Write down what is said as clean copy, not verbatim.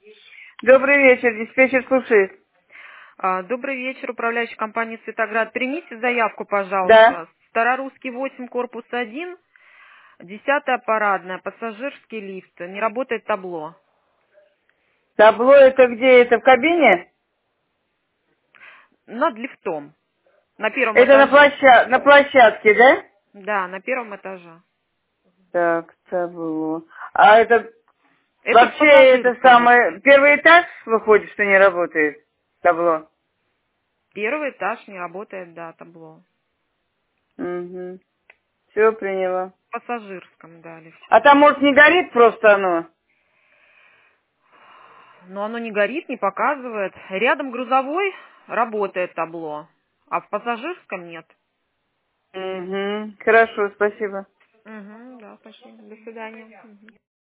Добрый вечер, диспетчер слушает. Добрый вечер, управляющая компания «Светоград». Примите заявку, Да. пожалуйста. Старорусский 8, корпус 1, 10-я парадная, пассажирский лифт. Не работает табло. Табло это где? Это в кабине? Над лифтом. На первом Это этаже. на площадке, да? Да, на первом этаже. Так, табло. А это Это в вообще это пассажирском самое... лифте. Первый этаж выходит, что не работает табло? Первый этаж не работает, да, табло. Угу. Все приняла. В пассажирском, да, А лифте. там, может, не горит просто оно? Но оно не горит, не показывает. Рядом грузовой работает табло, а в пассажирском нет. Угу. Хорошо, спасибо. Угу, да, спасибо. До свидания. Мгм.